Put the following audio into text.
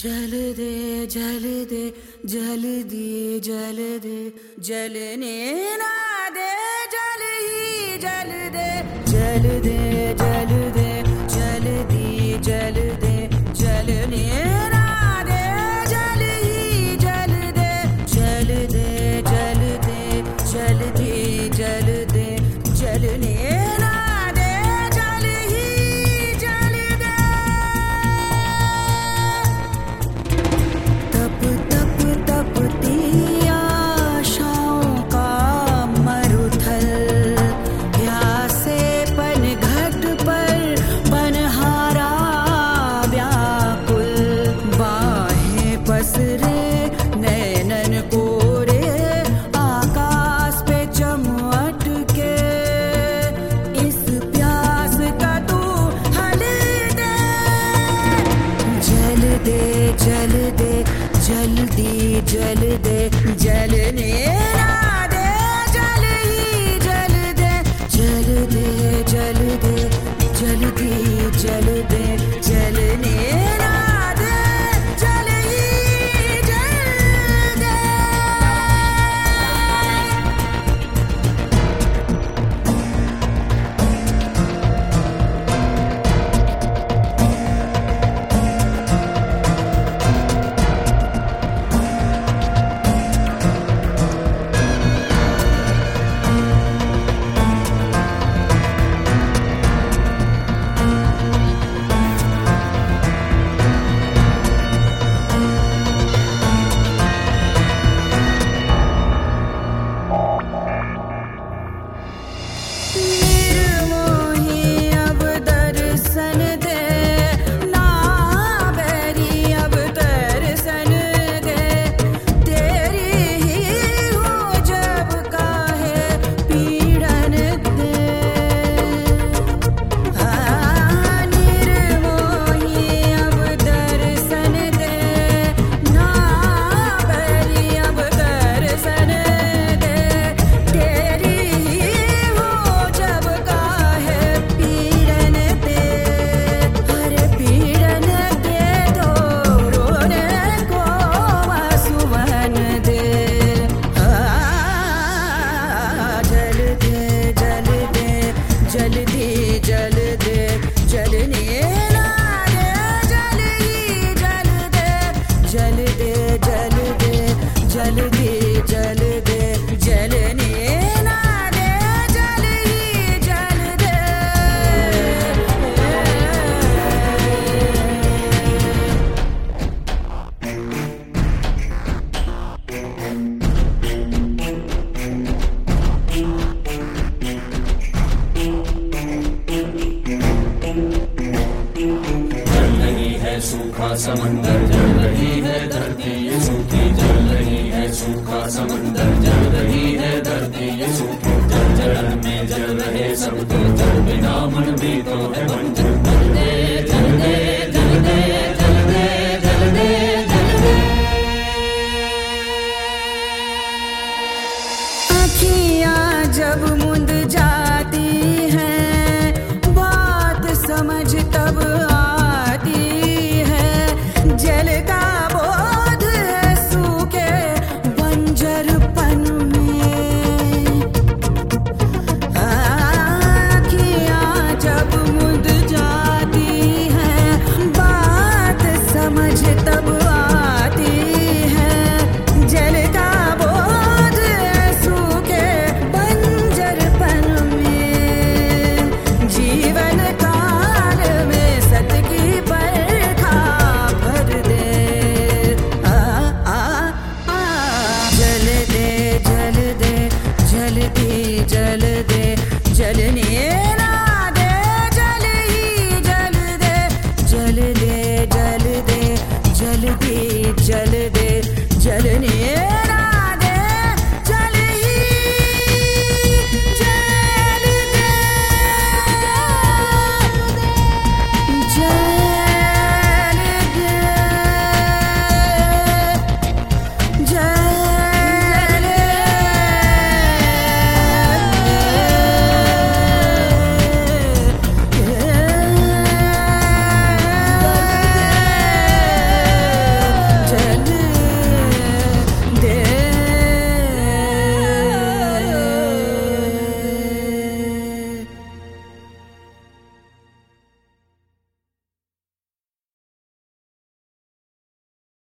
जल दे जल दे जल दिए जल दे जलने ना दे जल ही जल दे जल दे जल दे जल दिए जल दे जलने ना दे जल ही जल दे जल दे जल दे जल दिए जल दे जलने ना दे जल ही जल दे। तप तप तपती आशाओं का मरुथल प्यासे पन घट पर पनहारा व्याकुल बाहें पसरे नैनन कोरे आकाश पे चमट के इस प्यास का तू हल दे जल दे जल दे जल्दी जल दे जलने ना दे जल ही जल दे जल दे जल दे जल्दी जल दे जलने ना दे जल ही जल दे। निर्मोही अब दर्शन दे ना बैरी अब दर्शन दे तेरी ही हो जब काहे पीड़न दे निर्मोही अब दर्शन दे ना बैरी अब दर्शन दे तेरी ही हो जब काहे पीड़न दे हरे पीड़न दे तो रोने को आंसुअन दे जल दे जल दे जल दे जल दे जलने ना दे जल ही जल दे जल दे जल दे जल दे जल दे जलने ना दे जल ही जल दे। जल रही है सूखा समंदर जल रही है धरती ये सूखी जल रही है सूखा समंदर जल रही है धरती ये सूखी जल जल में जल रहे सब तो जल बिना मन भी तो है बंजर जल दे जल दे जल दे जल दे जल दे जल दे। आँखियाँ जब मुंद जाती हैं बात समझ तब आती है जल का बोध है सूखे बंजरपन में आँखियाँ जब मुंद जाती हैं बात समझ तब आती है जल का बोध है सूखे बंजरपन में जीवन काल में सत की बरखा भर दे जल दे जल दे जल दे जल दे